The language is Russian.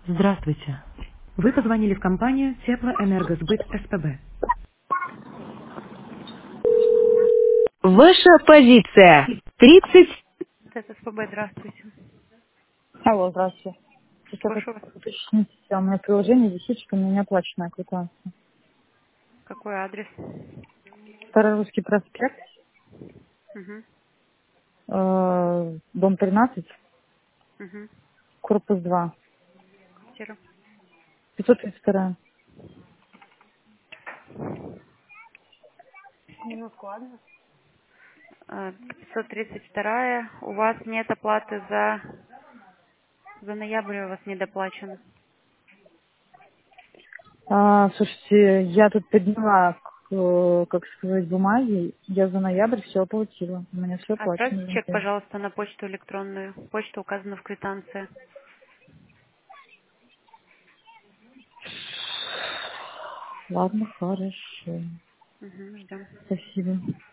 Здравствуйте. Вы позвонили в компанию Теплоэнергосбыт СПБ. Ваша позиция. 30. Это СПБ, здравствуйте. Алло, здравствуйте. Сейчас я хочу Слушаю вас. уточнить, у меня приложение висит, что у меня не оплаченная квитанция. Какой адрес? Старорусский проспект, Угу. дом 13, Угу. корпус 2, Квартира. 532. Минутку, ладно? 532. У вас нет оплаты за ноябрь, у вас недоплачено. Слушайте, я тут подняла, как сказать, бумаги, я за ноябрь все оплатила. У меня все Отправьте оплачено. чек, пожалуйста, на почту электронную. Почта указана в квитанции. Ладно, хорошо. Угу, ждем. Спасибо.